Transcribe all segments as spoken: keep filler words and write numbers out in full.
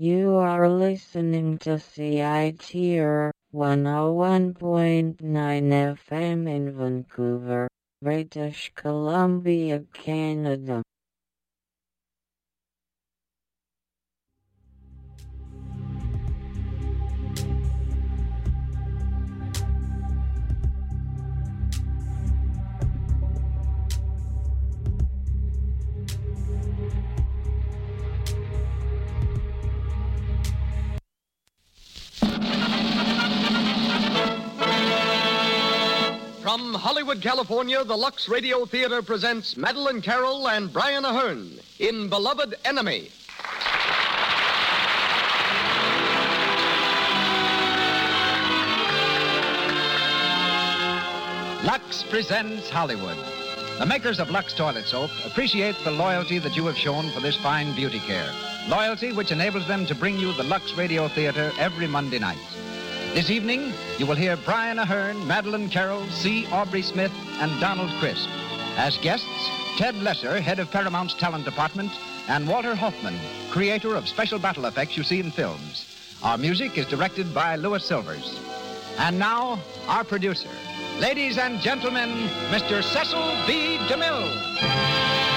You are listening to C I T R one oh one point nine F M in Vancouver, British Columbia, Canada. From Hollywood, California, the Lux Radio Theater presents Madeline Carroll and Brian Ahern in Beloved Enemy. Lux presents Hollywood. The makers of Lux Toilet Soap appreciate the loyalty that you have shown for this fine beauty care. Loyalty which enables them to bring you the Lux Radio Theater every Monday night. This evening, you will hear Brian Ahern, Madeline Carroll, C. Aubrey Smith, and Donald Crisp. As guests, Ted Lesser, head of Paramount's talent department, and Walter Hoffman, creator of special battle effects you see in films. Our music is directed by Louis Silvers. And now, our producer. Ladies and gentlemen, Mister Cecil B. DeMille.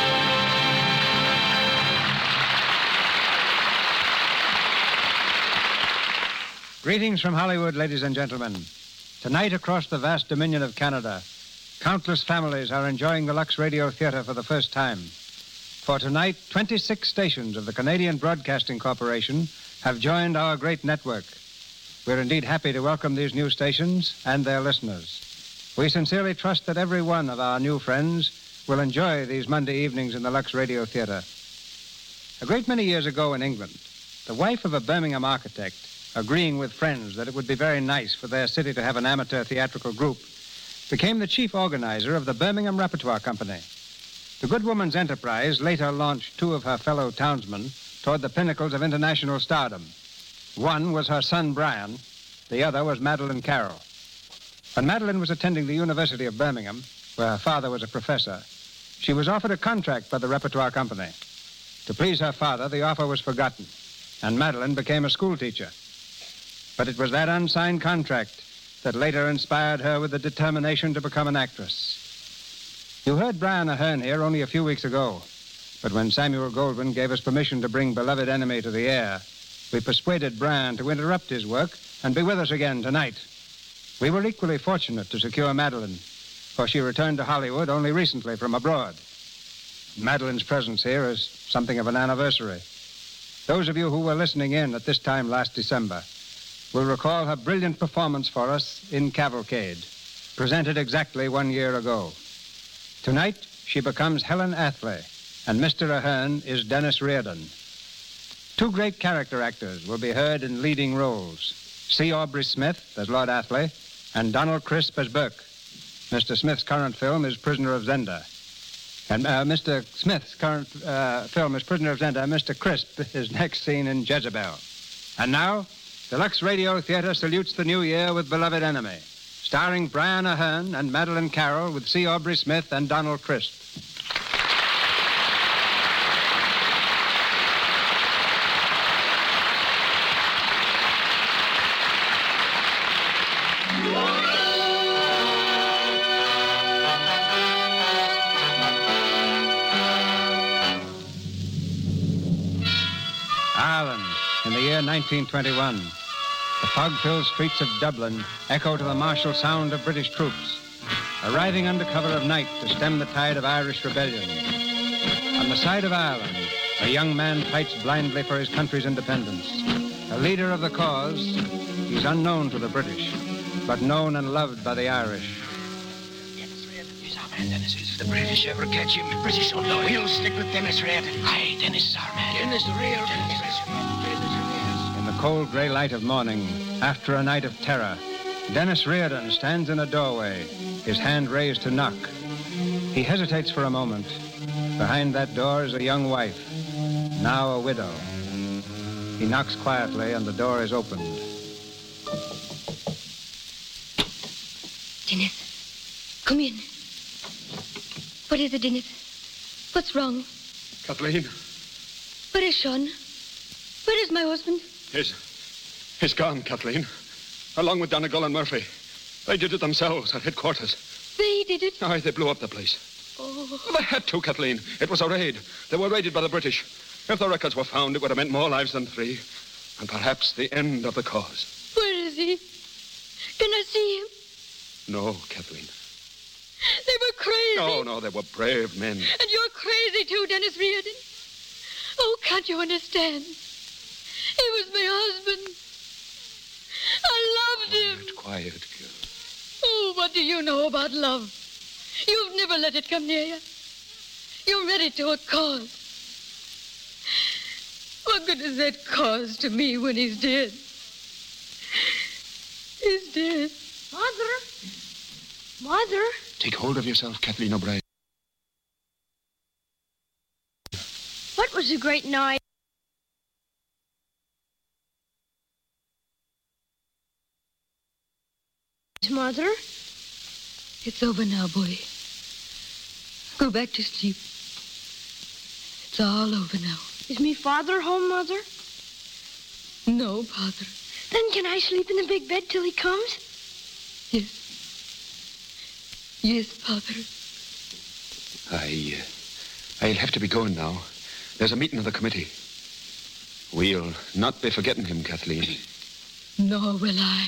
Greetings from Hollywood, ladies and gentlemen. Tonight, across the vast dominion of Canada, countless families are enjoying the Lux Radio Theater for the first time. For tonight, twenty-six stations of the Canadian Broadcasting Corporation have joined our great network. We're indeed happy to welcome these new stations and their listeners. We sincerely trust that every one of our new friends will enjoy these Monday evenings in the Lux Radio Theater. A great many years ago in England, the wife of a Birmingham architect, agreeing with friends that it would be very nice for their city to have an amateur theatrical group, became the chief organizer of the Birmingham Repertoire Company. The good woman's enterprise later launched two of her fellow townsmen toward the pinnacles of international stardom. One was her son, Brian. The other was Madeline Carroll. When Madeline was attending the University of Birmingham, where her father was a professor, she was offered a contract by the Repertoire Company. To please her father, the offer was forgotten, and Madeline became a schoolteacher. But it was that unsigned contract that later inspired her with the determination to become an actress. You heard Brian Ahern here only a few weeks ago, but when Samuel Goldwyn gave us permission to bring Beloved Enemy to the air, we persuaded Brian to interrupt his work and be with us again tonight. We were equally fortunate to secure Madeline, for she returned to Hollywood only recently from abroad. Madeline's presence here is something of an anniversary. Those of you who were listening in at this time last December will recall her brilliant performance for us in Cavalcade, presented exactly one year ago. Tonight, she becomes Helen Athley, and Mister Ahern is Dennis Reardon. Two great character actors will be heard in leading roles, C. Aubrey Smith as Lord Athley, and Donald Crisp as Burke. Mister Smith's current film is Prisoner of Zenda. And uh, Mister Smith's current uh, film is Prisoner of Zenda, and Mister Crisp is next seen in Jezebel. And now, the Lux Radio Theater salutes the new year with Beloved Enemy, starring Brian Ahern and Madeline Carroll with C. Aubrey Smith and Donald Crisp. Ireland, in the year nineteen twenty-one. The fog-filled streets of Dublin echo to the martial sound of British troops, arriving under cover of night to stem the tide of Irish rebellion. On the side of Ireland, a young man fights blindly for his country's independence. A leader of the cause, he's unknown to the British, but known and loved by the Irish. Dennis Reardon, he's our man, Dennis. If the British ever catch him, the British will know it. We'll stick with Dennis Reardon. Aye, Dennis is our man. Dennis Reardon. Dennis Reardon. In the cold gray light of morning, after a night of terror, Dennis Reardon stands in a doorway, his hand raised to knock. He hesitates for a moment. Behind that door is a young wife, now a widow. He knocks quietly and the door is opened. Dennis, come in. What is it, Dennis? What's wrong? Kathleen. Where is Sean? Where is my husband? He's, he's gone, Kathleen. Along with Donegal and Murphy. They did it themselves at headquarters. They did it? Aye, they blew up the place. Oh. They had to, Kathleen. It was a raid. They were raided by the British. If the records were found, it would have meant more lives than three. And perhaps the end of the cause. Where is he? Can I see him? No, Kathleen. They were crazy. No, no, they were brave men. And you're crazy too, Dennis Reardon. Oh, can't you understand? He was my husband. I loved him. Quiet, quiet, girl. Oh, what do you know about love? You've never let it come near you. You're ready to a cause. What good is that cause to me when he's dead? He's dead. Mother? Mother? Take hold of yourself, Kathleen O'Brien. What was the great night? Mother? It's over now, boy. Go back to sleep. It's all over now. Is me father home, Mother? No, Father. Then can I sleep in the big bed till he comes? Yes. Yes, Father. I, uh, I'll have to be going now. There's a meeting of the committee. We'll not be forgetting him, Kathleen. Nor will I.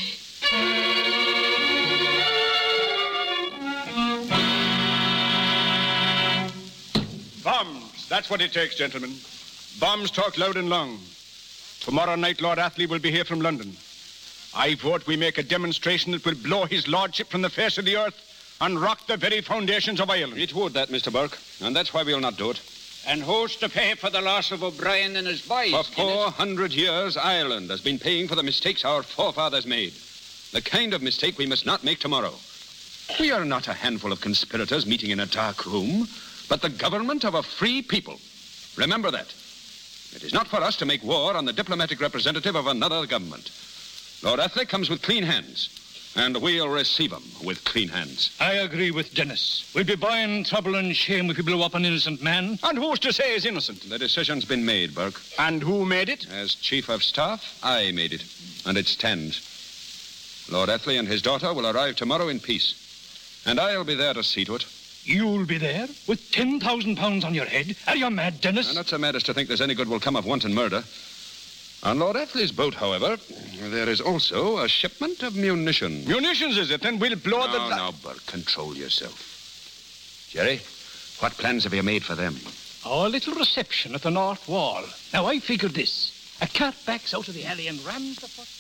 Bombs. That's what it takes, gentlemen. Bombs talk loud and long. Tomorrow night, Lord Athley will be here from London. I vote we make a demonstration that will blow his lordship from the face of the earth and rock the very foundations of Ireland. It would, that, Mister Burke, and that's why we'll not do it. And who's to pay for the loss of O'Brien and his boys? For four hundred years, Ireland has been paying for the mistakes our forefathers made. The kind of mistake we must not make tomorrow. We are not a handful of conspirators meeting in a dark room, but the government of a free people. Remember that. It is not for us to make war on the diplomatic representative of another government. Lord Athley comes with clean hands, and we'll receive him with clean hands. I agree with Dennis. We'd be buying trouble and shame if we blew up an innocent man. And who's to say he's innocent? The decision's been made, Burke. And who made it? As Chief of Staff, I made it, and it stands. Lord Athley and his daughter will arrive tomorrow in peace, and I'll be there to see to it. You'll be there with ten thousand pounds on your head? Are you mad, Dennis? I'm not so mad as to think there's any good will come of wanton murder. On Lord Athley's boat, however, there is also a shipment of munitions. Munitions, is it? Then we'll blow no, the... No, no, Burke, control yourself. Jerry, what plans have you made for them? Our little reception at the North Wall. Now, I figured this. A cat backs out of the alley and rams the first...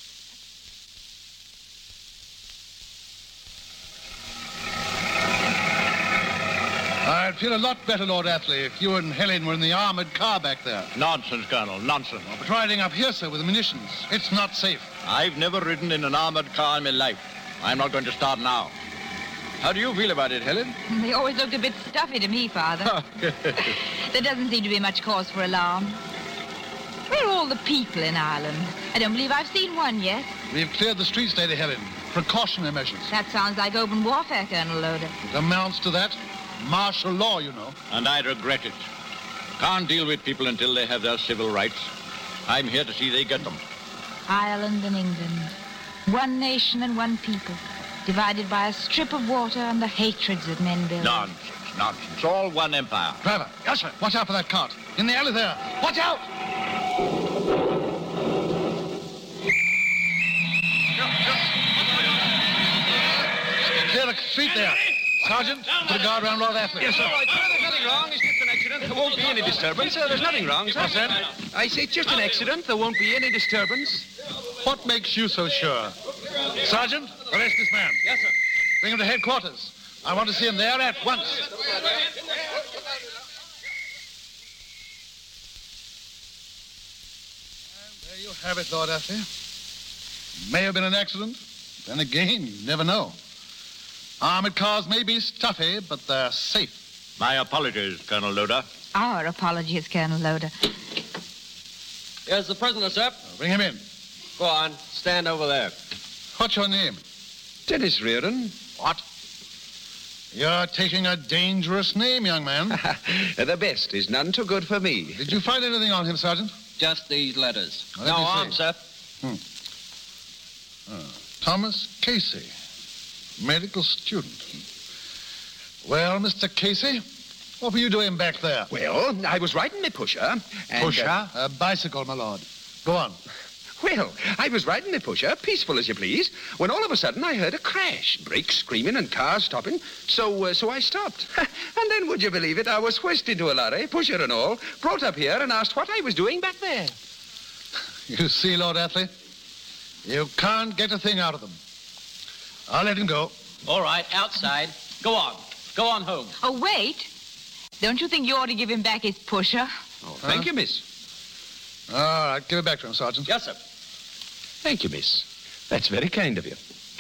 I'd feel a lot better, Lord Athley, if you and Helen were in the armored car back there. Nonsense, Colonel, nonsense. But riding up here, sir, with the munitions, it's not safe. I've never ridden in an armored car in my life. I'm not going to start now. How do you feel about it, Helen? They always looked a bit stuffy to me, Father. There doesn't seem to be much cause for alarm. Where are all the people in Ireland? I don't believe I've seen one yet. We've cleared the streets, Lady Helen. Precautionary measures. That sounds like open warfare, Colonel Loder. It amounts to that. Martial law, you know. And I regret it. Can't deal with people until they have their civil rights. I'm here to see they get them. Ireland and England. One nation and one people. Divided by a strip of water and the hatreds that men build. Nonsense, nonsense. All one empire. Driver. Yes, sir. Watch out for that cart. In the alley there. Watch out! Clear the street there. Sergeant, put a guard around Lord Athley. Yes, sir. All right, sir, there's nothing wrong. It's just an accident. There won't be any disturbance. Uh, there's nothing wrong, sir. What's that? I say it's just an accident. There won't be any disturbance. What makes you so sure? Sergeant, arrest this man. Yes, sir. Bring him to headquarters. I want to see him there at once. And there you have it, Lord Athley. May have been an accident. Then again, you never know. Armored cars may be stuffy, but they're safe. My apologies, Colonel Loder. Our apologies, Colonel Loder. Here's the prisoner, sir. Bring him in. Go on. Stand over there. What's your name? Dennis Reardon. What? You're taking a dangerous name, young man. The best is none too good for me. Did you find anything on him, Sergeant? Just these letters. Well, no let me arms, see. sir. Hmm. Uh, Thomas Casey, medical student. Well, Mister Casey, what were you doing back there? Well, I was riding my pusher. And, Pusher? uh, A bicycle, my lord. Go on. Well, I was riding my pusher, peaceful as you please, when all of a sudden I heard a crash, brakes screaming and cars stopping, so uh, so I stopped. And then, would you believe it, I was whisked into a lorry, pusher and all, brought up here and asked what I was doing back there. You see, Lord Athley, you can't get a thing out of them. I'll let him go. All right, outside. Go on. Go on home. Oh, wait. Don't you think you ought to give him back his pusher? Oh, thank Huh? you, miss. All right, give it back to him, Sergeant. Yes, sir. Thank you, miss. That's very kind of you.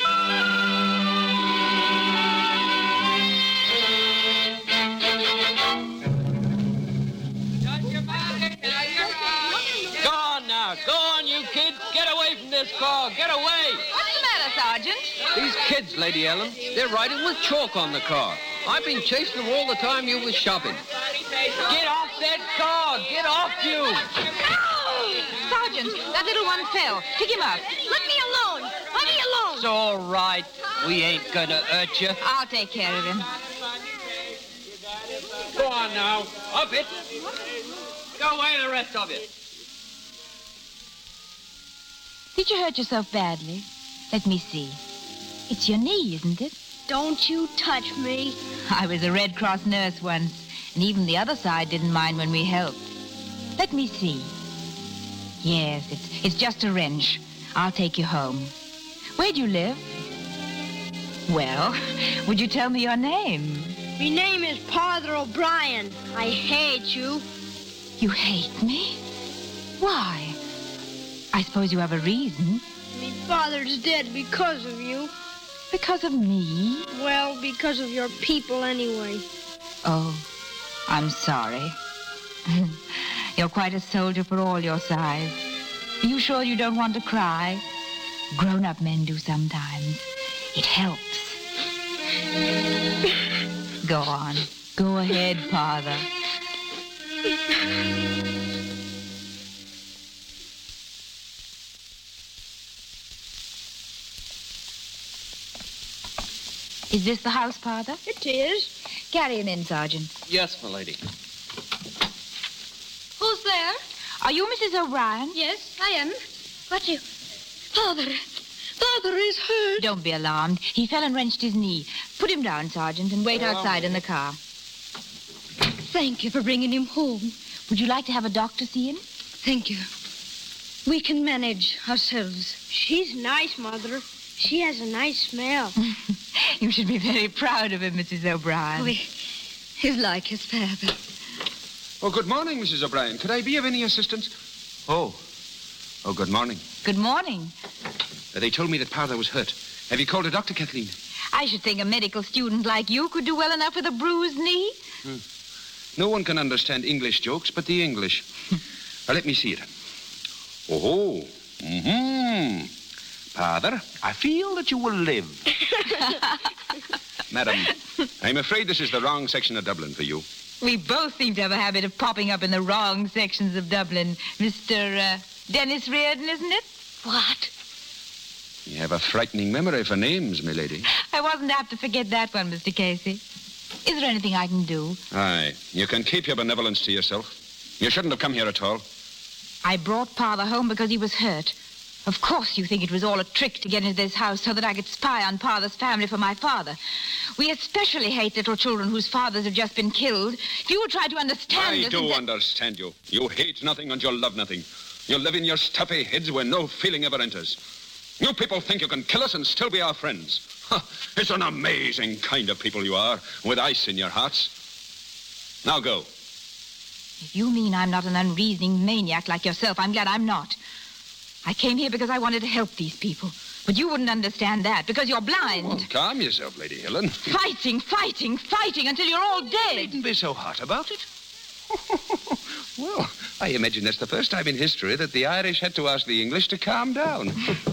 Go on now. Go on, you kids. Get away from this car. Get away. What's the matter, Sergeant? These kids, Lady Ellen, they're riding with chalk on the car. I've been chasing them all the time you was shopping. Get off that car. Get off you. Sergeant, that little one fell. Pick him up. Let me alone. Let me alone. It's all right. We ain't gonna hurt you. I'll take care of him. Go on now. Up it. Go away, the rest of it. Did you hurt yourself badly? Let me see. It's your knee, isn't it? Don't you touch me. I was a Red Cross nurse once, and even the other side didn't mind when we helped. Let me see. Yes, it's, it's just a wrench. I'll take you home. Where do you live? Well, would you tell me your name? My name is Father O'Brien. I hate you. You hate me? Why? I suppose you have a reason. My father's dead because of you. Because of me? Well, because of your people anyway. Oh, I'm sorry. You're quite a soldier for all your size. Are you sure you don't want to cry? Grown-up men do sometimes. It helps. Go on. Go ahead, Father. Is this the house, Father? It is. Carry him in, Sergeant. Yes, my lady. Who's there? Are you Missus O'Brien? Yes, I am. But you... Father... Father is hurt. Don't be alarmed. He fell and wrenched his knee. Put him down, Sergeant, and wait Oh. outside in the car. Thank you for bringing him home. Would you like to have a doctor see him? Thank you. We can manage ourselves. She's nice, Mother. She has a nice smell. You should be very proud of him, Missus O'Brien. Oh, he, he's like his father. Oh, good morning, Missus O'Brien. Could I be of any assistance? Oh. Oh, good morning. Good morning. Uh, they told me that father was hurt. Have you called a doctor, Kathleen? I should think a medical student like you could do well enough with a bruised knee. Hmm. No one can understand English jokes but the English. Now, let me see it. Oh, mm-hmm. Father, I feel that you will live. Madam, I'm afraid this is the wrong section of Dublin for you. We both seem to have a habit of popping up in the wrong sections of Dublin. Mister Uh, Dennis Reardon, isn't it? What? You have a frightening memory for names, my lady. I wasn't apt to forget that one, Mister Casey. Is there anything I can do? Aye, you can keep your benevolence to yourself. You shouldn't have come here at all. I brought Father home because he was hurt. Of course you think it was all a trick to get into this house so that I could spy on Father's family for my father. We especially hate little children whose fathers have just been killed. If you would try to understand I us... do and- understand you. You hate nothing and you love nothing. You live in your stuffy heads where no feeling ever enters. You people think you can kill us and still be our friends. Huh, it's an amazing kind of people you are, with ice in your hearts. Now go. If you mean I'm not an unreasoning maniac like yourself, I'm glad I'm not. I came here because I wanted to help these people. But you wouldn't understand that because you're blind. Oh, calm yourself, Lady Helen. Fighting, fighting, fighting until you're all dead. Needn't be so hot about it. Well, I imagine that's the first time in history that the Irish had to ask the English to calm down.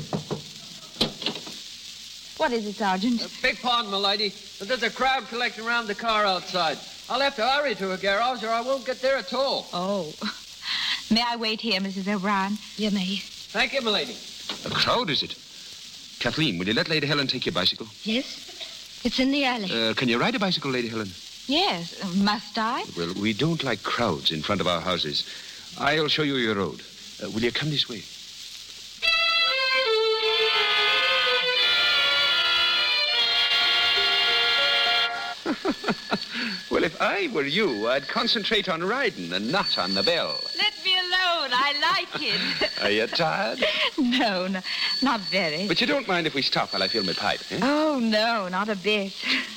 What is it, Sergeant? Uh, beg pardon, my lady, but there's a crowd collecting around the car outside. I'll have to hurry to a garage or I won't get there at all. Oh. May I wait here, Missus O'Brien? You may. Thank you, milady. A crowd, is it? Kathleen, will you let Lady Helen take your bicycle? Yes? It's in the alley. Uh, can you ride a bicycle, Lady Helen? Yes. Must I? Well, we don't like crowds in front of our houses. I'll show you your road. Uh, will you come this way? Well, if I were you, I'd concentrate on riding and not on the bell. Let me alone. I like it. Are you tired? No, no, not very. But you don't mind if we stop while I fill my pipe, eh? Oh, no, not a bit.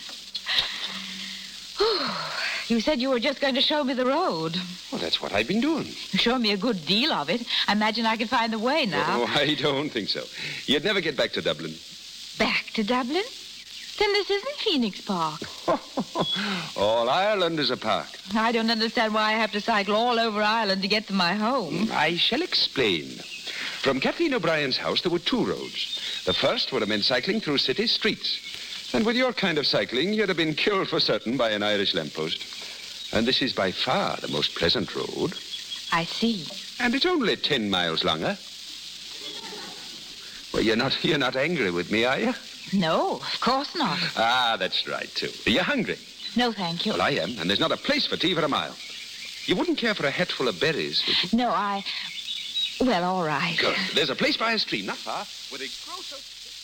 You said you were just going to show me the road. Well, that's what I've been doing. You showed me a good deal of it. I imagine I could find the way now. Oh, I don't think so. You'd never get back to Dublin. Back to Dublin? Then this isn't Phoenix Park. All Ireland is a park. I don't understand why I have to cycle all over Ireland to get to my home. I shall explain. From Kathleen O'Brien's house, there were two roads. The first were men cycling through city streets. And with your kind of cycling, you'd have been killed for certain by an Irish lamppost. And this is by far the most pleasant road. I see. And it's only ten miles longer. Well, you're not, you're not angry with me, are you? No, of course not. Ah, that's right, too. Are you hungry? No, thank you. Well, I am, and there's not a place for tea for a mile. You wouldn't care for a hatful of berries, would you? No, I... Well, all right. Good. There's a place by a stream, not far, where they grow so...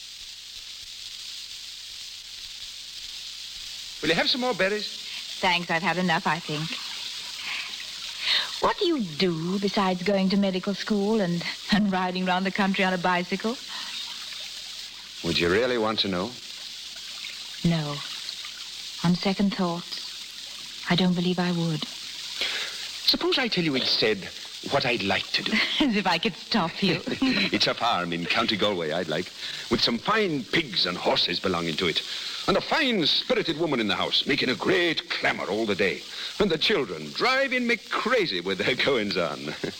Will you have some more berries? Thanks, I've had enough, I think. What do you do besides going to medical school and, and riding around the country on a bicycle? Would you really want to know? No. On second thoughts, I don't believe I would. Suppose I tell you instead what I'd like to do. As if I could stop you. It's a farm in County Galway I'd like, with some fine pigs and horses belonging to it, and a fine, spirited woman in the house, making a great clamour all the day, and the children driving me crazy with their goings-on.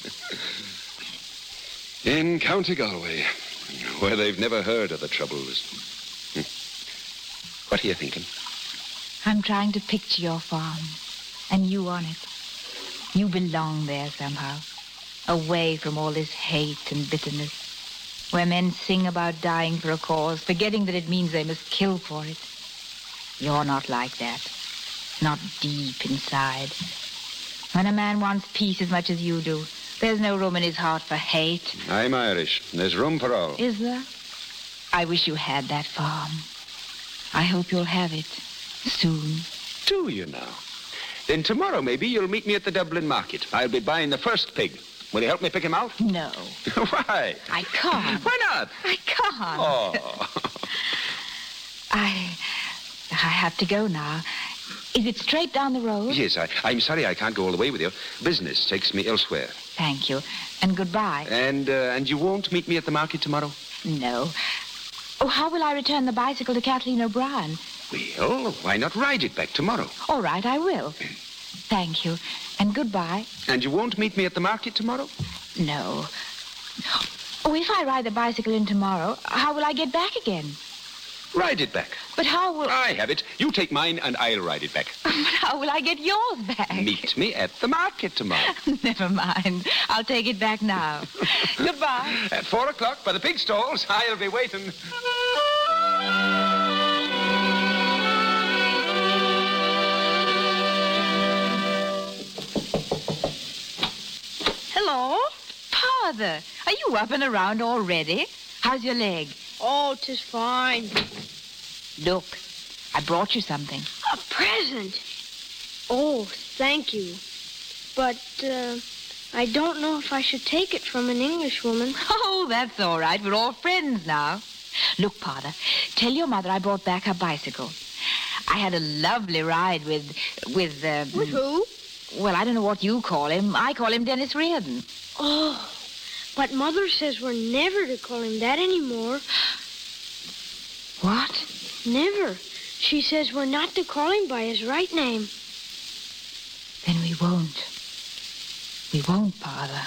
In County Galway, where they've never heard of the Troubles. What are you thinking? I'm trying to picture your farm, and you on it. You belong there somehow, away from all this hate and bitterness, where men sing about dying for a cause, forgetting that it means they must kill for it. You're not like that, not deep inside. When a man wants peace as much as you do, there's no room in his heart for hate. I'm Irish. There's room for all. Is there? I wish you had that farm. I hope you'll have it soon. Do you now? Then tomorrow, maybe, you'll meet me at the Dublin market. I'll be buying the first pig. Will you help me pick him out? No. Why? I can't. Why not? I can't. Oh. I... I have to go now. Is it straight down the road? Yes, I, I'm sorry I can't go all the way with you. Business takes me elsewhere. Thank you. And goodbye. And, uh, and you won't meet me at the market tomorrow? No. Oh, how will I return the bicycle to Kathleen O'Brien? Well, why not ride it back tomorrow? All right, I will. Thank you. And goodbye. And you won't meet me at the market tomorrow? No. Oh, if I ride the bicycle in tomorrow, how will I get back again? Ride it back. But how will... I have it. You take mine and I'll ride it back. But how will I get yours back? Meet me at the market tomorrow. Never mind. I'll take it back now. Goodbye. At four o'clock by the pig stalls. I'll be waiting. Hello? Father, are you up and around already? How's your leg? Oh, 'tis fine. Look, I brought you something. A present? Oh, thank you. But, uh, I don't know if I should take it from an Englishwoman. Oh, that's all right. We're all friends now. Look, Father, tell your mother I brought back her bicycle. I had a lovely ride with, with, uh... With who? Well, I don't know what you call him. I call him Dennis Reardon. Oh, but Mother says we're never to call him that anymore. What? Never. She says we're not to call him by his right name. Then we won't. We won't, Father.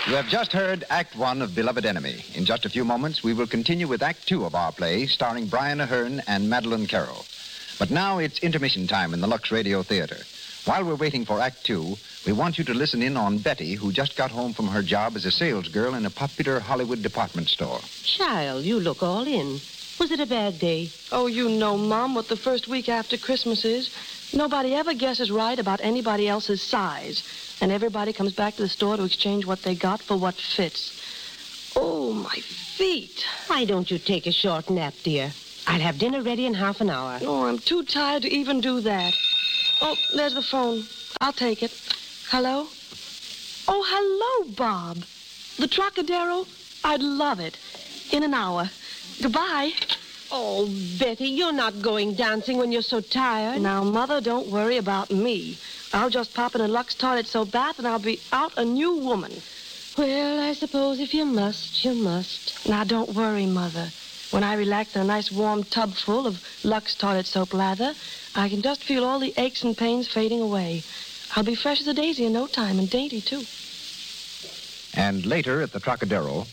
You have just heard Act One of Beloved Enemy. In just a few moments, we will continue with Act Two of our play, starring Brian Ahern and Madeline Carroll. But now it's intermission time in the Lux Radio Theater. While we're waiting for Act Two, we want you to listen in on Betty, who just got home from her job as a salesgirl in a popular Hollywood department store. Child, you look all in. Was it a bad day? Oh, you know, Mom, what the first week after Christmas is. Nobody ever guesses right about anybody else's size. And everybody comes back to the store to exchange what they got for what fits. Oh, my feet. Why don't you take a short nap, dear? I'll have dinner ready in half an hour. Oh, I'm too tired to even do that. Oh, there's the phone. I'll take it. Hello? Oh, hello, Bob. The Trocadero? I'd love it. In an hour. Goodbye. Oh, Betty, you're not going dancing when you're so tired. Now, Mother, don't worry about me. I'll just pop in a Lux toilet soap bath and I'll be out a new woman. Well, I suppose if you must, you must. Now, don't worry, Mother. When I relax in a nice warm tub full of Lux toilet soap lather, I can just feel all the aches and pains fading away. I'll be fresh as a daisy in no time, and dainty, too. And later at the Trocadero...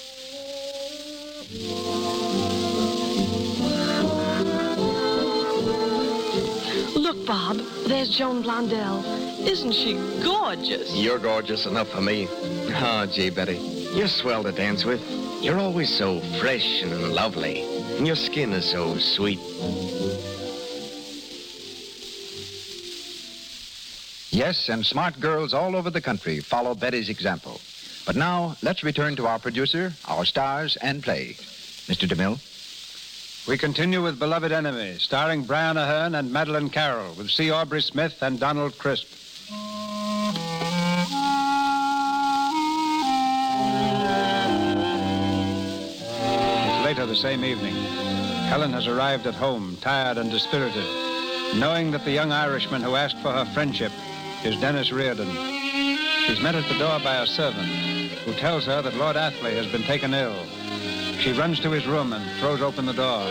Look, Bob, there's Joan Blondell. Isn't she gorgeous? You're gorgeous enough for me. Oh, gee, Betty, you're swell to dance with. You're always so fresh and lovely, and your skin is so sweet. Yes, and smart girls all over the country follow Betty's example. But now, let's return to our producer, our stars, and play. Mister DeMille? We continue with Beloved Enemy, starring Brian Ahern and Madeline Carroll, with C. Aubrey Smith and Donald Crisp. It's later the same evening. Helen has arrived at home, tired and dispirited, knowing that the young Irishman who asked for her friendship is Dennis Reardon. She's met at the door by a servant who tells her that Lord Athley has been taken ill. She runs to his room and throws open the door.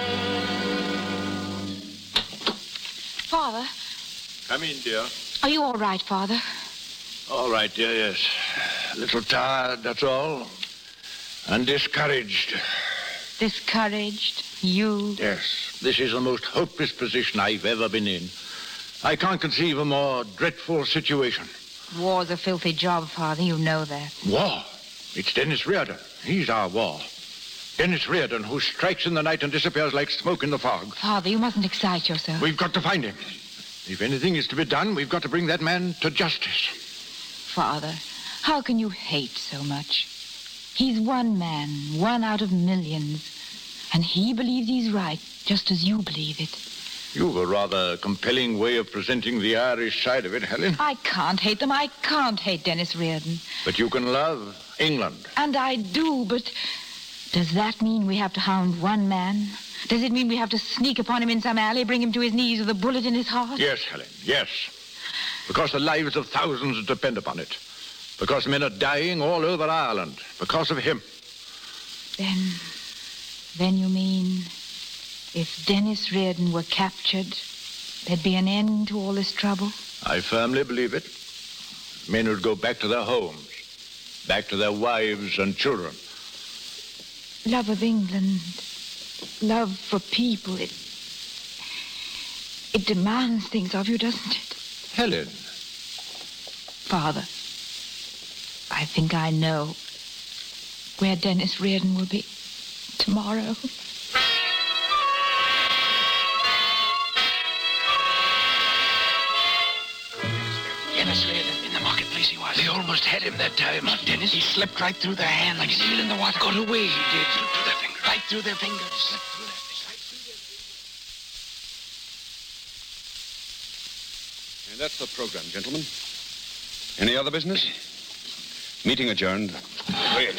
Father, Come in, dear. are you all right, Father? All right, dear, yes. A little tired, that's all. And discouraged. Discouraged? You? Yes. This is the most hopeless position I've ever been in. I can't conceive a more dreadful situation. War's a filthy job, Father. You know that. War? It's Dennis Reardon. He's our war. Dennis Reardon, who strikes in the night and disappears like smoke in the fog. Father, you mustn't excite yourself. We've got to find him. If anything is to be done, we've got to bring that man to justice. Father, how can you hate so much? He's one man, one out of millions. And he believes he's right, just as you believe it. You've a rather compelling way of presenting the Irish side of it, Helen. I can't hate them. I can't hate Dennis Reardon. But you can love England. And I do, but does that mean we have to hound one man? Does it mean we have to sneak upon him in some alley, bring him to his knees with a bullet in his heart? Yes, Helen, yes. Because the lives of thousands depend upon it. Because men are dying all over Ireland. Because of him. Then, then you mean if Dennis Reardon were captured, there'd be an end to all this trouble? I firmly believe it. Men would go back to their homes, back to their wives and children. Love of England, love for people, it, it demands things of you, doesn't it? Helen. Father, I think I know where Dennis Reardon will be tomorrow. Dennis Reardon, in the marketplace he was. They almost had him that time. Not Dennis. He slipped right through their hands. Like a seal in the water. Got away, he did. Slipped through their fingers. Right through their fingers. Slipped through their And that's the program, gentlemen. Any other business? Meeting adjourned. Wait.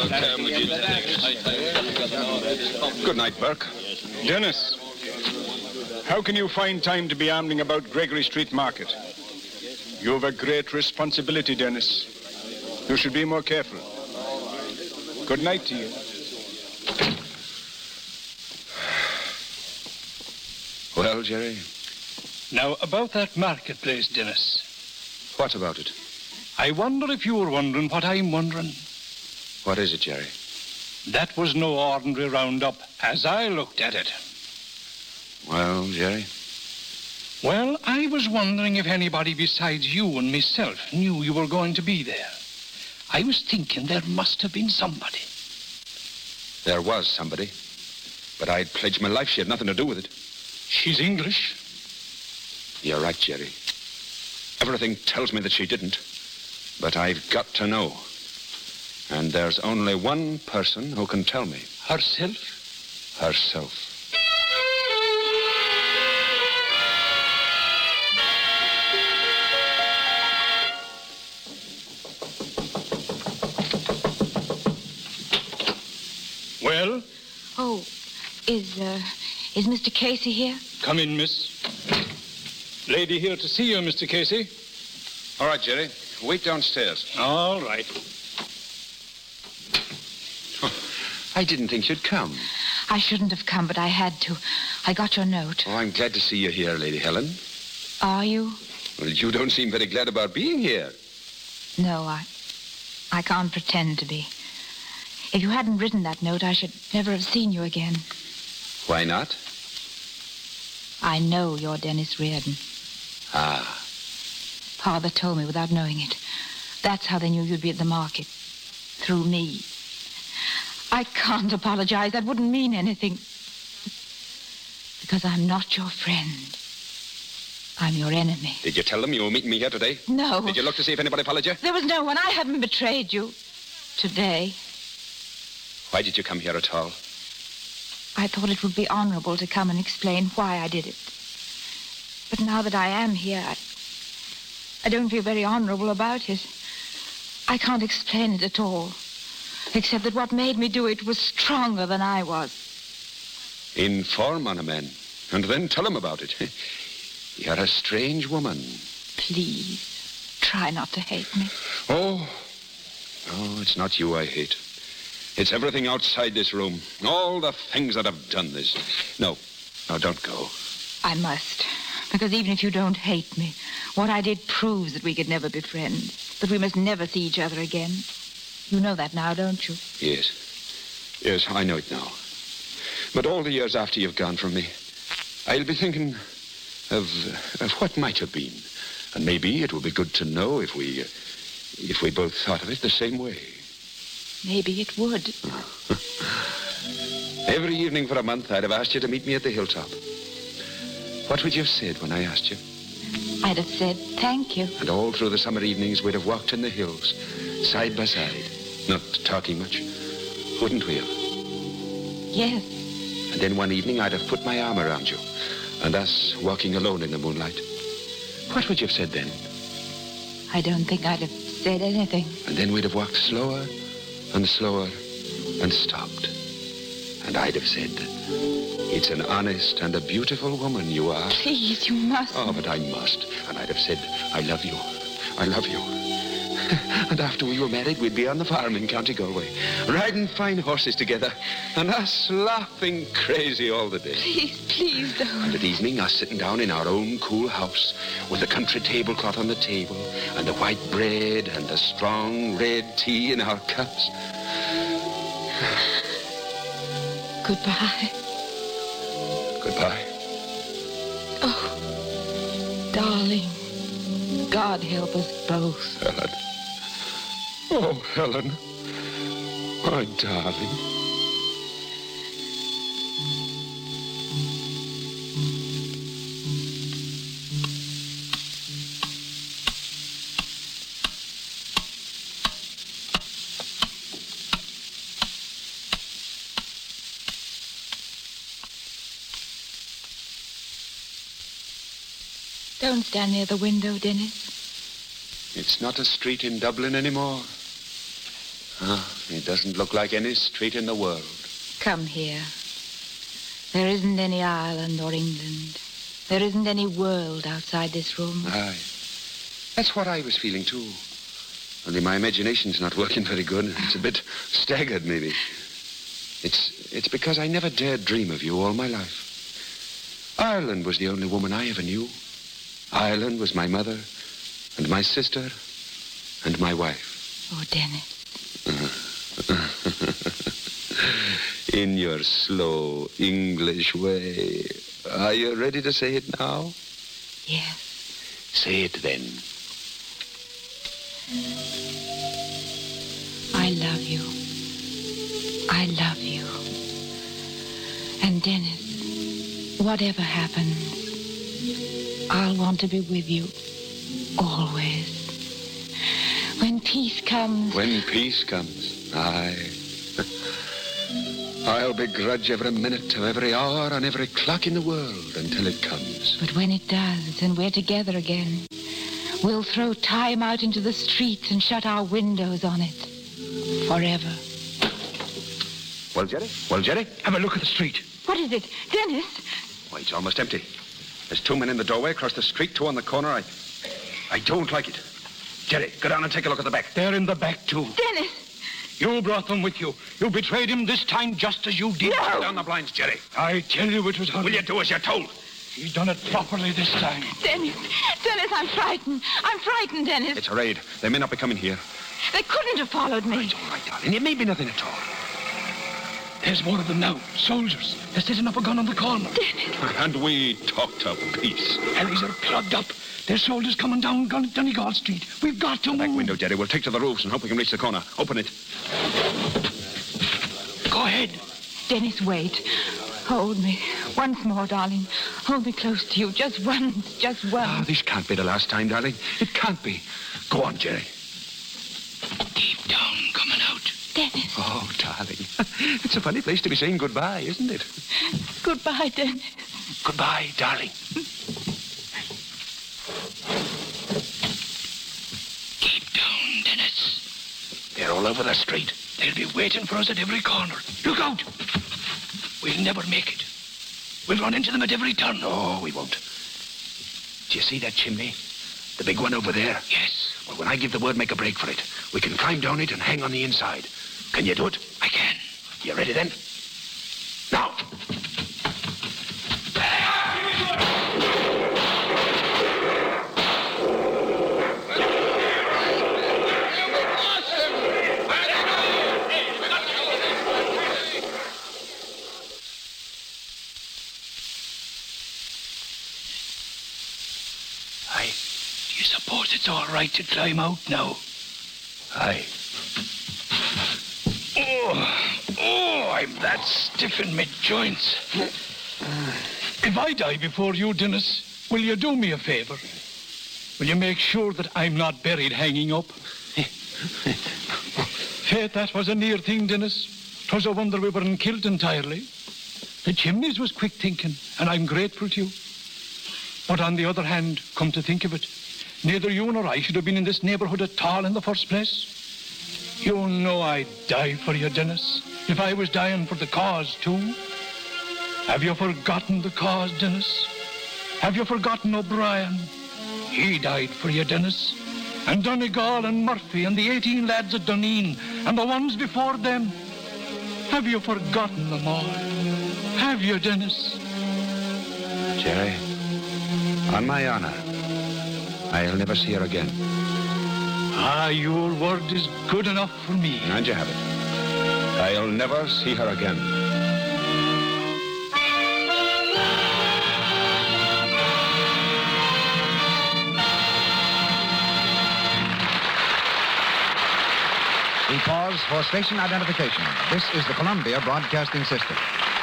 Good night, Burke. Dennis, how can you find time to be ambling about Gregory Street Market? You have a great responsibility, Dennis. You should be more careful. Good night to you. Well, Jerry? Now, about that marketplace, Dennis. What about it? I wonder if you're wondering what I'm wondering. What is it, Jerry? That was no ordinary roundup, as I looked at it. Well, Jerry? Well, I was wondering if anybody besides you and myself knew you were going to be there. I was thinking there must have been somebody. There was somebody. But I'd pledged my life she had nothing to do with it. She's English. You're right, Jerry. Everything tells me that she didn't. But I've got to know. And there's only one person who can tell me. Herself? Herself. Well? Oh, is, uh, is Mister Casey here? Come in, miss. Lady here to see you, Mister Casey. All right, Jerry. Wait downstairs. All right. I didn't think you'd come. I shouldn't have come, but I had to. I got your note. Oh, I'm glad to see you here, Lady Helen. Are you? Well, you don't seem very glad about being here. No, I... I can't pretend to be. If you hadn't written that note, I should never have seen you again. Why not? I know you're Dennis Reardon. Ah. Father told me without knowing it. That's how they knew you'd be at the market. Through me. I can't apologize. That wouldn't mean anything. Because I'm not your friend. I'm your enemy. Did you tell them you were meeting me here today? No. Did you look to see if anybody followed you? There was no one. I haven't betrayed you. Today. Why did you come here at all? I thought it would be honorable to come and explain why I did it. But now that I am here, I, I don't feel very honorable about it. I can't explain it at all. Except that what made me do it was stronger than I was. Inform on a man, and then tell him about it. You're a strange woman. Please, try not to hate me. Oh, oh, it's not you I hate. It's everything outside this room. All the things that have done this. No, no, don't go. I must. Because even if you don't hate me, what I did proves that we could never be friends. That we must never see each other again. You know that now, don't you? Yes. Yes, I know it now. But all the years after you've gone from me, I'll be thinking of, of what might have been. And maybe it would be good to know if we, uh, if we both thought of it the same way. Maybe it would. Every evening for a month, I'd have asked you to meet me at the hilltop. What would you have said when I asked you? I'd have said thank you. And all through the summer evenings, we'd have walked in the hills, side by side, not talking much. Wouldn't we have? Yes. And then one evening, I'd have put my arm around you, and us walking alone in the moonlight. What would you have said then? I don't think I'd have said anything. And then we'd have walked slower and slower and stopped. And I'd have said, it's an honest and a beautiful woman you are. Please, you must. Oh, but I must. And I'd have said, I love you. I love you. And after we were married, we'd be on the farm in County Galway, riding fine horses together, and us laughing crazy all the day. Please, please don't. And at evening, us sitting down in our own cool house, with the country tablecloth on the table, and the white bread, and the strong red tea in our cups. Goodbye. Goodbye. Oh, darling, God help us both. Helen. Oh, Helen. My darling. Don't stand near the window, Dennis. It's not a street in Dublin anymore. Ah, it doesn't look like any street in the world. Come here. There isn't any Ireland or England. There isn't any world outside this room. Aye. That's what I was feeling, too. Only my imagination's not working very good. It's a bit staggered, maybe. It's, it's because I never dared dream of you all my life. Ireland was the only woman I ever knew. Ireland was my mother, and my sister, and my wife. Oh, Dennis. Uh-huh. In your slow English way. Are you ready to say it now? Yes. Say it then. I love you. I love you. And Dennis, whatever happens, I'll want to be with you always. When peace comes... When peace comes, aye. I'll begrudge every minute of every hour and every clock in the world until it comes. But when it does, and we're together again, we'll throw time out into the street and shut our windows on it. Forever. Well, Jerry? Well, Jerry? Have a look at the street. What is it? Dennis? Why, it's almost empty. There's two men in the doorway across the street, two on the corner. I... I don't like it. Jerry, go down and take a look at the back. They're in the back, too. Dennis! You brought them with you. You betrayed him this time just as you did. No! Pull down the blinds, Jerry. I tell you it was... Will you do as you're told? He's done it properly this time. Dennis! Dennis, I'm frightened. I'm frightened, Dennis. It's a raid. They may not be coming here. They couldn't have followed me. It's all right, darling. It may be nothing at all. There's more of them now. Soldiers. They're setting up a gun on the corner. Dennis. And we talked of peace. Alleys are plugged up. There's soldiers coming down Gun- Donegal Street. We've got to the move. back window, Jerry. We'll take to the roofs and hope we can reach the corner. Open it. Go ahead. Dennis, wait. Hold me. Once more, darling. Hold me close to you. Just once. Just once. Oh, this can't be the last time, darling. It can't be. Go on, Jerry. Deep down, coming out. Dennis. Oh, darling. It's a funny place to be saying goodbye, isn't it? Goodbye, Dennis. Goodbye, darling. Keep down, Dennis. They're all over the street. They'll be waiting for us at every corner. Look out! We'll never make it. We'll run into them at every turn. No, we won't. Do you see that chimney? The big one over there? Yes. Well, when I give the word, make a break for it. We can climb down it and hang on the inside. Can you do it? I can. You ready then? Now! Do you suppose it's all right to climb out now? Aye. Oh, oh, I'm that stiff in my joints. If I die before you, Dennis, will you do me a favor? Will you make sure that I'm not buried hanging up? Faith, that was a near thing, Dennis. 'Twas a wonder we weren't killed entirely. The chimneys was quick thinking, and I'm grateful to you. But on the other hand, come to think of it, neither you nor I should have been in this neighborhood at all in the first place. You know I'd die for you, Dennis, if I was dying for the cause, too. Have you forgotten the cause, Dennis? Have you forgotten O'Brien? He died for you, Dennis. And Donegal and Murphy and the eighteen lads at Duneen and the ones before them. Have you forgotten them all? Have you, Dennis? Jerry, on my honor, I'll never see her again. Ah, your word is good enough for me. And you have it. I'll never see her again. We pause for station identification. This is the Columbia Broadcasting System.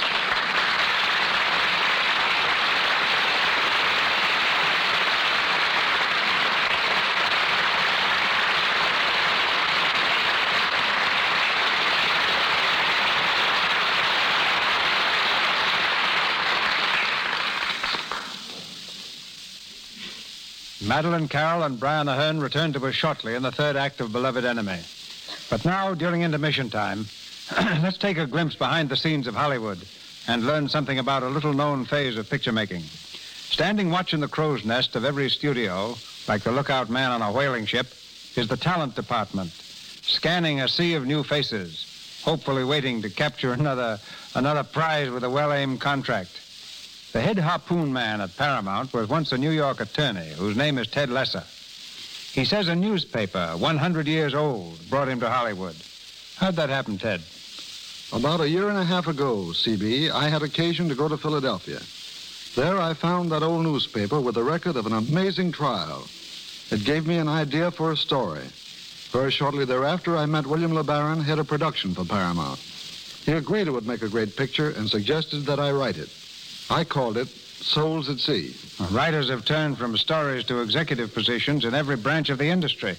Madeline Carroll and Brian Ahern returned to us shortly in the third act of Beloved Enemy. But now, during intermission time, let's take a glimpse behind the scenes of Hollywood and learn something about a little-known phase of picture making. Standing watch in the crow's nest of every studio, like the lookout man on a whaling ship, is the talent department, scanning a sea of new faces, hopefully waiting to capture another, another prize with a well-aimed contract. The head harpoon man at Paramount was once a New York attorney whose name is Ted Lesser. He says a newspaper, one hundred years old, brought him to Hollywood. How'd that happen, Ted? About a year and a half ago, C B, I had occasion to go to Philadelphia. There I found that old newspaper with a record of an amazing trial. It gave me an idea for a story. Very shortly thereafter, I met William LeBaron, head of production for Paramount. He agreed it would make a great picture and suggested that I write it. I called it Souls at Sea. Well, writers have turned from stories to executive positions in every branch of the industry.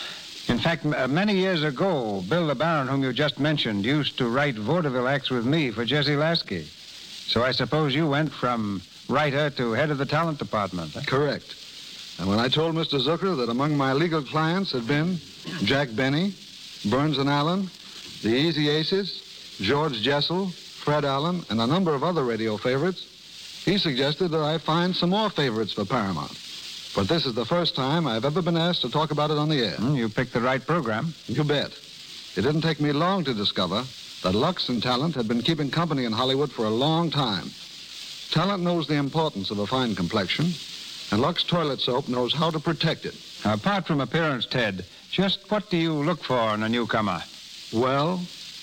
In fact, m- uh, many years ago, Bill LeBaron, whom you just mentioned, used to write vaudeville acts with me for Jesse Lasky. So I suppose you went from writer to head of the talent department. Huh? Correct. And when I told Mister Zucker that among my legal clients had been Jack Benny, Burns and Allen, the Easy Aces, George Jessel, Fred Allen, and a number of other radio favorites, he suggested that I find some more favorites for Paramount. But this is the first time I've ever been asked to talk about it on the air. Mm, you picked the right program. You bet. It didn't take me long to discover that Lux and Talent had been keeping company in Hollywood for a long time. Talent knows the importance of a fine complexion, and Lux Toilet Soap knows how to protect it. Now, apart from appearance, Ted, just what do you look for in a newcomer? Well,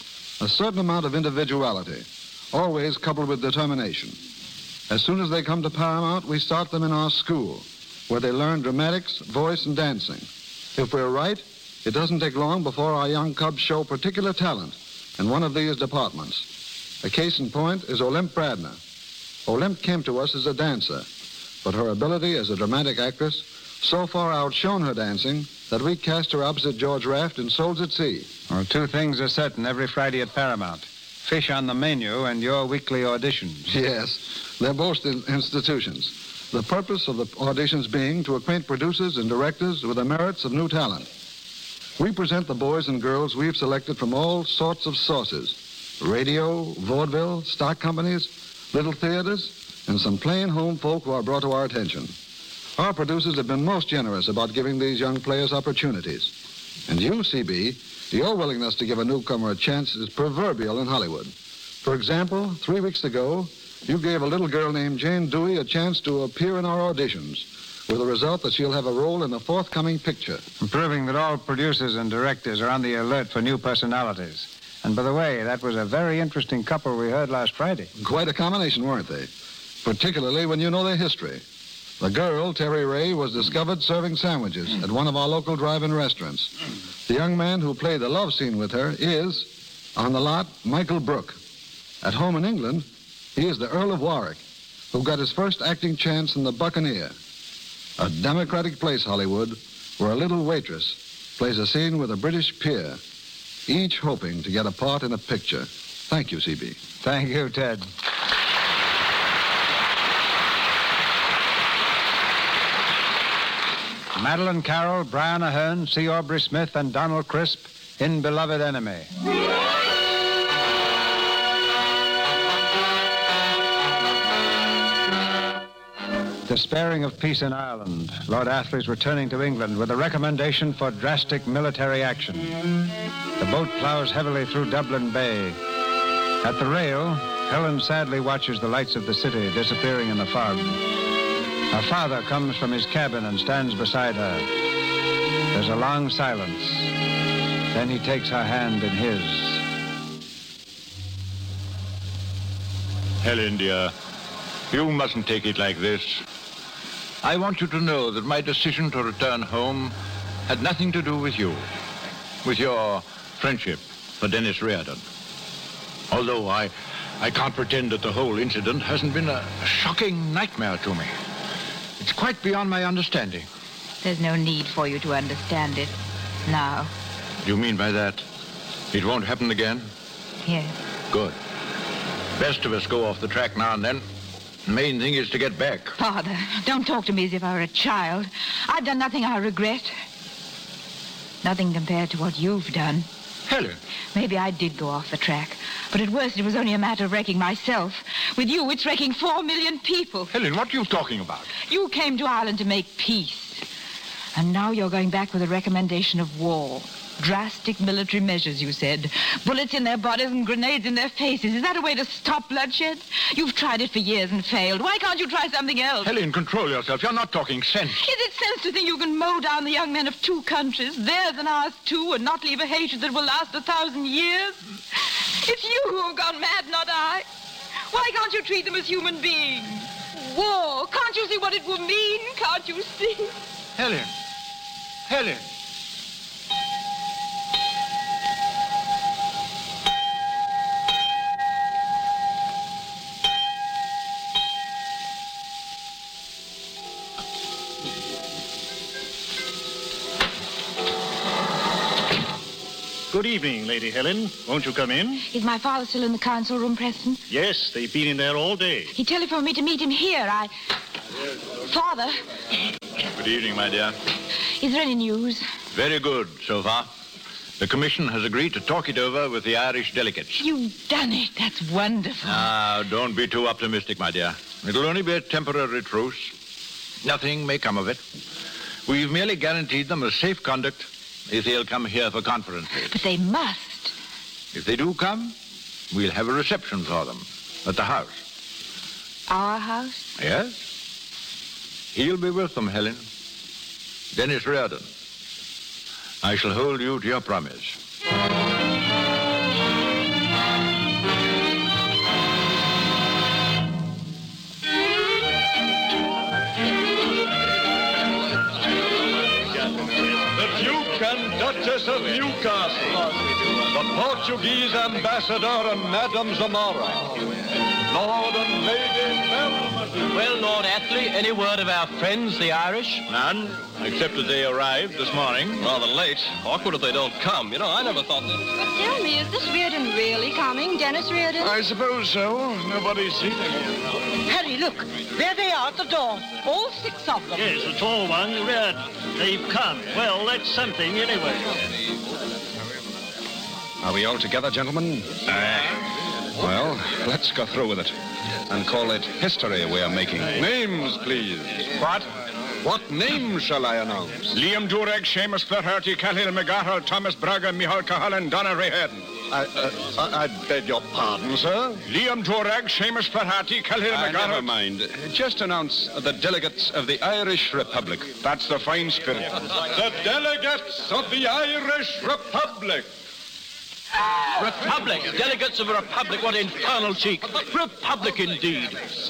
a certain amount of individuality, always coupled with determination. As soon as they come to Paramount, we start them in our school, where they learn dramatics, voice, and dancing. If we're right, it doesn't take long before our young cubs show particular talent in one of these departments. A case in point is Olymp Bradner. Olymp came to us as a dancer, but her ability as a dramatic actress so far outshone her dancing that we cast her opposite George Raft in Souls at Sea. Well, two things are certain every Friday at Paramount. Fish on the menu and your weekly auditions. Yes, they're both in- institutions. The purpose of the auditions being to acquaint producers and directors with the merits of new talent. We present the boys and girls we've selected from all sorts of sources. Radio, vaudeville, stock companies, little theaters, and some plain home folk who are brought to our attention. Our producers have been most generous about giving these young players opportunities. And you, C B, your willingness to give a newcomer a chance is proverbial in Hollywood. For example, three weeks ago, you gave a little girl named Jane Dewey a chance to appear in our auditions, with the result that she'll have a role in the forthcoming picture. Proving that all producers and directors are on the alert for new personalities. And by the way, that was a very interesting couple we heard last Friday. Quite a combination, weren't they? Particularly when you know their history. The girl, Terry Ray, was discovered serving sandwiches at one of our local drive-in restaurants. The young man who played the love scene with her is, on the lot, Michael Brooke. At home in England, he is the Earl of Warwick, who got his first acting chance in The Buccaneer. A democratic place, Hollywood, where a little waitress plays a scene with a British peer, each hoping to get a part in a picture. Thank you, C B. Thank you, Ted. Madeline Carroll, Brian Ahern, C. Aubrey Smith, and Donald Crisp in Beloved Enemy. Despairing of peace in Ireland, Lord Athley's returning to England with a recommendation for drastic military action. The boat plows heavily through Dublin Bay. At the rail, Helen sadly watches the lights of the city disappearing in the fog. Her father comes from his cabin and stands beside her. There's a long silence. Then he takes her hand in his. Helen, dear, you mustn't take it like this. I want you to know that my decision to return home had nothing to do with you, with your friendship for Dennis Reardon. Although I, I can't pretend that the whole incident hasn't been a, a shocking nightmare to me. It's quite beyond my understanding. There's no need for you to understand it now. Do you mean by that? It won't happen again? Yes. Good. Best of us go off the track now and then. The main thing is to get back. Father, don't talk to me as if I were a child. I've done nothing I regret. Nothing compared to what you've done. Helen. Maybe I did go off the track, but at worst it was only a matter of wrecking myself. With you, it's wrecking four million people. Helen, what are you talking about? You came to Ireland to make peace. And now you're going back with a recommendation of war. Drastic military measures, you said. Bullets in their bodies and grenades in their faces. Is that a way to stop bloodshed? You've tried it for years and failed. Why can't you try something else? Helen, control yourself. You're not talking sense. Is it sense to think you can mow down the young men of two countries, theirs and ours too, and not leave a hatred that will last a thousand years? It's you who have gone mad, not I. Why can't you treat them as human beings? War. Can't you see what it will mean? Can't you see? Helen. Helen. Good evening, Lady Helen. Won't you come in? Is my father still in the council room, Preston? Yes, they've been in there all day. He telephoned me to meet him here. I... Father, Good evening, my dear. is there any news? Very good so far. The Commission has agreed to talk it over with the Irish delegates. You've done it. That's wonderful. Now, don't be too optimistic, my dear. It'll only be a temporary truce. Nothing may come of it. We've merely guaranteed them a safe conduct if they'll come here for conferences. But they must. If they do come, we'll have a reception for them at the house. Our house? Yes? He'll be with them, Helen. Dennis Reardon. I shall hold you to your promise. Duchess of Newcastle, the Portuguese ambassador and Madame Zamora, Lord and Lady Belmont. Well, Lord Athley, any word of our friends, the Irish? None, except that they arrived this morning. Rather late. Awkward if they don't come. You know, I never thought that... But tell me, is this Reardon really coming, Dennis Reardon? I suppose so. Nobody's seen him yet. Harry, look. There they are at the door. All six of them. Yes, the tall one, Reardon. They've come. Well, that's something anyway. Are we all together, gentlemen? Aye. Well, let's go through with it and call it history we are making. Names, please. What? What names shall I announce? Liam Durag, Seamus Flaherty, Cahill McGarhall, Thomas Braga, Michal Cahallan, Donna Reardon. I, uh, I, I beg your pardon, sir? Liam Durag, Seamus Flaherty, Cahill Uh, McGarhall. never mind. Just announce the delegates of the Irish Republic. That's the fine spirit. The delegates of the Irish Republic. Republic? Delegates of a republic? What infernal cheek. Republic, indeed.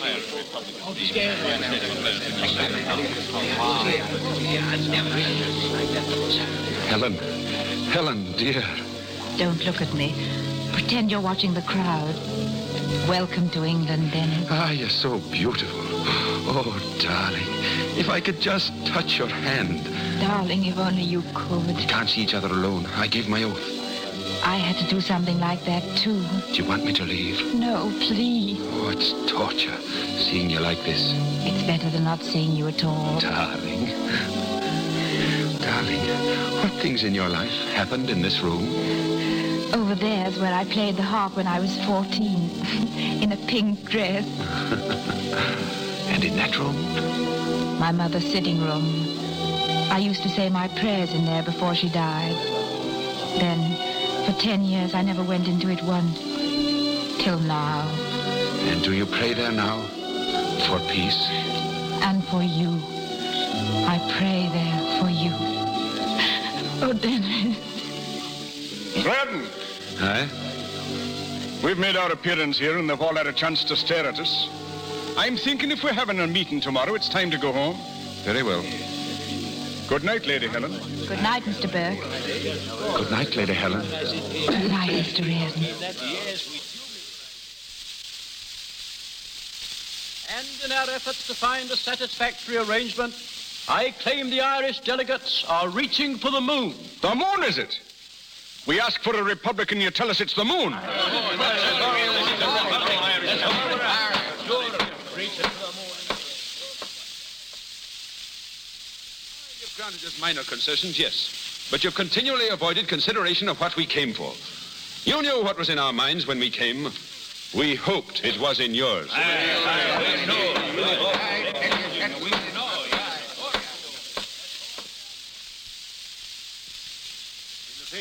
Helen. Helen, dear. Don't look at me. Pretend you're watching the crowd. Welcome to England, Dennis. Ah, you're so beautiful. Oh, darling. If I could just touch your hand. Darling, if only you could. We can't see each other alone. I gave my oath. I had to do something like that, too. Do you want me to leave? No, please. Oh, it's torture, seeing you like this. It's better than not seeing you at all. Darling. Darling, what things in your life happened in this room? Over there's where I played the harp when I was fourteen, in a pink dress. And in that room? My mother's sitting room. I used to say my prayers in there before she died. Then, for ten years, I never went into it once. Till now. And do you pray there now? For peace? And for you. I pray there for you. Oh, Dennis. Reardon. Aye? We've made our appearance here and they've all had a chance to stare at us. I'm thinking if we're having a meeting tomorrow, it's time to go home. Very well. Good night, Lady Helen. Good night, Mister Burke. Good night, Lady Helen. Good night, Mister Reardon. And in our efforts to find a satisfactory arrangement, I claim the Irish delegates are reaching for the moon. The moon, is it? We ask for a republic and you tell us it's the moon. You've granted us minor concessions, yes. But you've continually avoided consideration of what we came for. You knew what was in our minds when we came. We hoped it was in yours.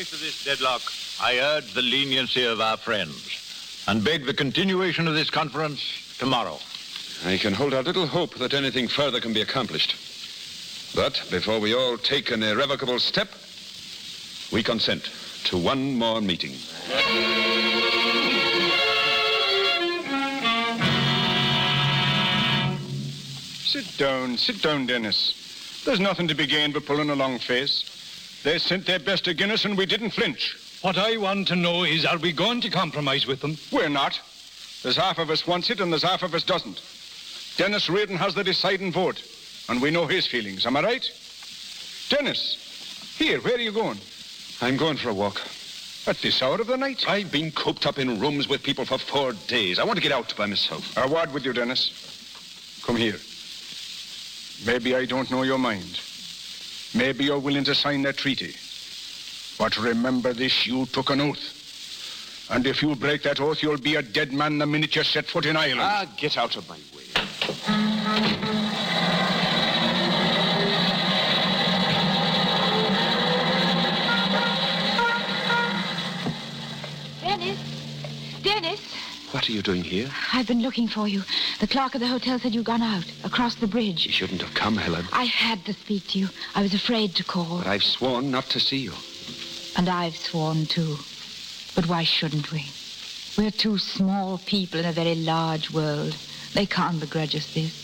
to this deadlock, I urge the leniency of our friends and beg the continuation of this conference tomorrow. I can hold out little hope that anything further can be accomplished. But before we all take an irrevocable step, we consent to one more meeting. Sit down, sit down, Dennis. There's nothing to be gained but pulling a long face. They sent their best to Guinness and we didn't flinch. What I want to know is, are we going to compromise with them? We're not. There's half of us wants it and there's half of us doesn't. Dennis Reardon has the deciding vote, and we know his feelings. Am I right? Dennis, here, where are you going? I'm going for a walk. At this hour of the night? I've been cooped up in rooms with people for four days. I want to get out by myself. A word with you, Dennis. Come here. Maybe I don't know your mind. Maybe you're willing to sign that treaty. But remember this, you took an oath. And if you break that oath, you'll be a dead man the minute you set foot in Ireland. Ah, get out of my way. Dennis? Dennis? What are you doing here? I've been looking for you. The clerk of the hotel said you'd gone out, across the bridge. You shouldn't have come, Helen. I had to speak to you. I was afraid to call. But I've sworn not to see you. And I've sworn too. But why shouldn't we? We're two small people in a very large world. They can't begrudge us this.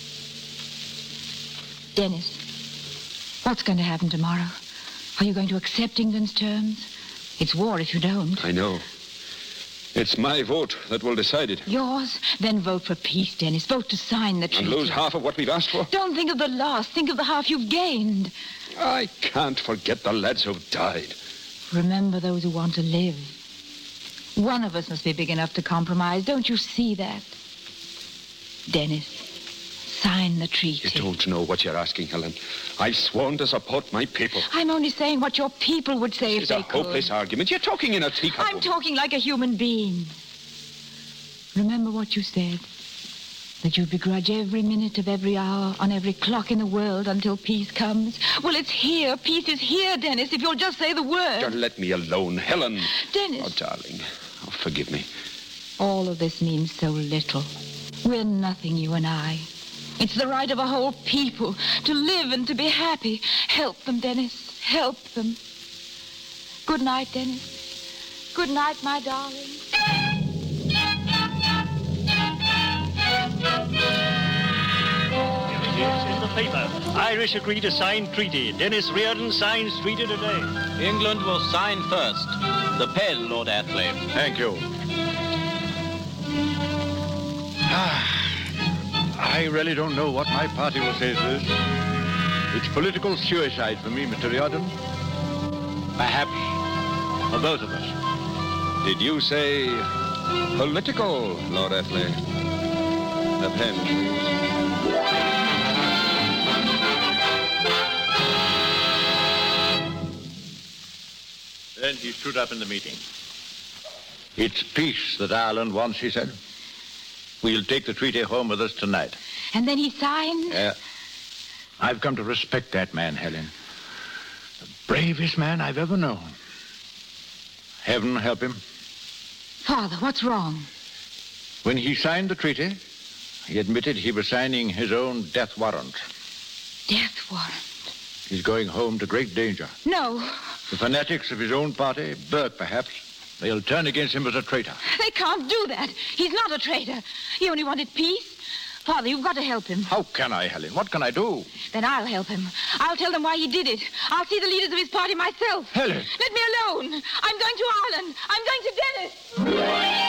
Dennis, what's going to happen tomorrow? Are you going to accept England's terms? It's war if you don't. I know. It's my vote that will decide it. Yours? Then vote for peace, Dennis. Vote to sign the treaty. And lose half of what we've asked for? Don't think of the loss. Think of the half you've gained. I can't forget the lads who've died. Remember those who want to live. One of us must be big enough to compromise. Don't you see that? Dennis, sign the treaty. You don't know what you're asking, Helen. I've sworn to support my people. I'm only saying what your people would say This if they is a hopeless could. argument. You're talking in a teacup. I'm talking like a human being. Remember what you said. That you'd begrudge every minute of every hour on every clock in the world until peace comes. Well, it's here. Peace is here, Dennis, if you'll just say the word. Just let me alone, Helen. Dennis. Oh, darling. Oh, forgive me. All of this means so little. We're nothing, you and I. It's the right of a whole people to live and to be happy. Help them, Dennis. Help them. Good night, Dennis. Good night, my darling. Here it is in the paper. Irish agree to sign treaty. Dennis Reardon signs treaty today. England will sign first. The pen, Lord Athley. Thank you. I really don't know what my party will say to this. It's political suicide for me, Mister Reardon. Perhaps for both of us. Did you say political, Lord Athley? The pen, please. Then he stood up in the meeting. It's peace that Ireland wants, he said. We'll take the treaty home with us tonight. And then he signed? Yeah. I've come to respect that man, Helen. The bravest man I've ever known. Heaven help him. Father, what's wrong? When he signed the treaty, he admitted he was signing his own death warrant. Death warrant? He's going home to great danger. No. The fanatics of his own party, Burke perhaps, they'll turn against him as a traitor. They can't do that. He's not a traitor. He only wanted peace. Father, you've got to help him. How can I, Helen? What can I do? Then I'll help him. I'll tell them why he did it. I'll see the leaders of his party myself. Helen! Let me alone. I'm going to Ireland. I'm going to Dennis.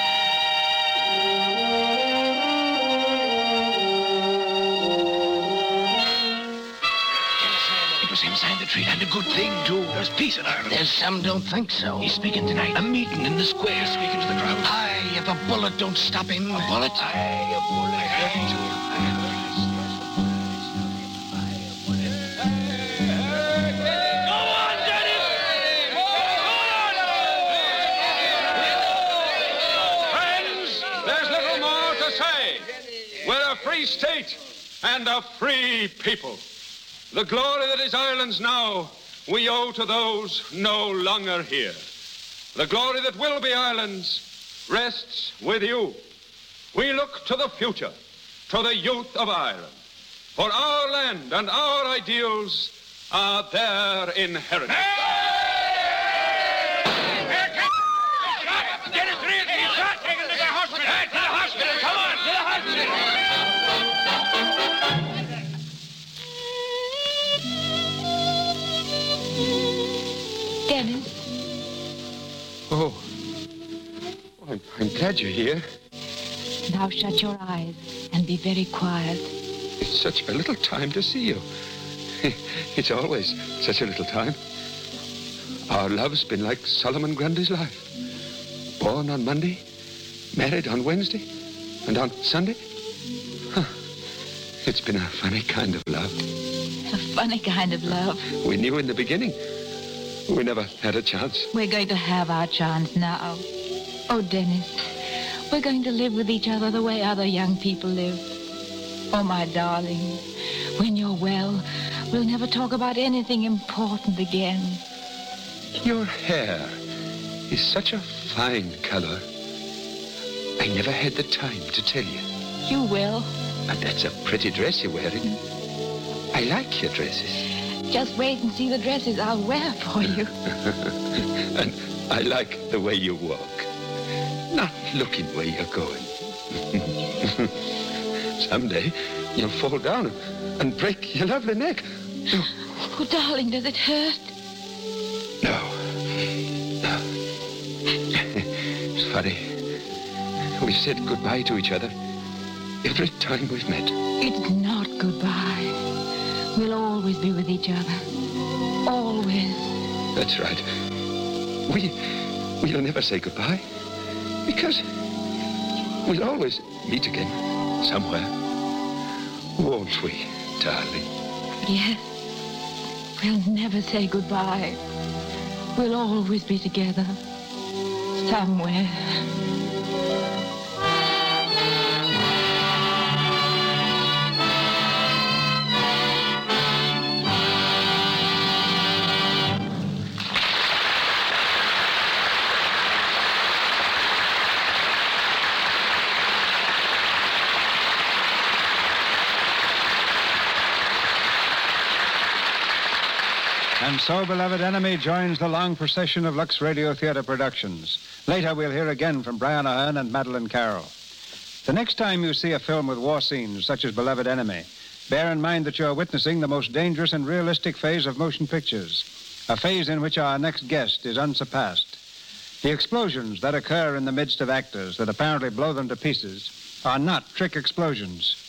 It was him signed the treaty, and a good thing, too. There's peace in Ireland. There's some don't think so. He's speaking tonight. A meeting in the square. Speaking to the crowd. Aye, if a bullet don't stop him. A bullet? Aye, a bullet. Friends, there's little more to say. We're a free state and a free people. The glory that is Ireland's now we owe to those no longer here. The glory that will be Ireland's rests with you. We look to the future, to the youth of Ireland. For our land and our ideals are their inheritance. Dennis Reardon, he's shot. Take him to the hospital. Hey, to the hospital. Come on, to the hospital. Dennis. Oh. I'm, I'm glad you're here. Now shut your eyes and be very quiet. It's such a little time to see you. It's always such a little time. Our love's been like Solomon Grundy's life. Born on Monday, married on Wednesday, and on Sunday. Huh. It's been a funny kind of love. A funny kind of love. We knew in the beginning. We never had a chance. We're going to have our chance now. Oh, Dennis, we're going to live with each other the way other young people live. Oh, my darling, when you're well, we'll never talk about anything important again. Your hair is such a fine color. I never had the time to tell you. You will. And that's a pretty dress you're wearing. I like your dresses. Just wait and see the dresses I'll wear for you. And I like the way you walk. Not looking where you're going. Someday you'll fall down and break your lovely neck. Oh, darling, does it hurt? No. No. It's funny. We've said goodbye to each other every time we've met. It's not goodbye. We'll always be with each other. Always. That's right. We, we'll never say goodbye. Because we'll always meet again somewhere. Won't we, darling? Yes. We'll never say goodbye. We'll always be together. Somewhere. And so, Beloved Enemy joins the long procession of Lux Radio Theatre productions. Later, we'll hear again from Brian Ahern and Madeline Carroll. The next time you see a film with war scenes such as Beloved Enemy, bear in mind that you are witnessing the most dangerous and realistic phase of motion pictures, a phase in which our next guest is unsurpassed. The explosions that occur in the midst of actors that apparently blow them to pieces are not trick explosions.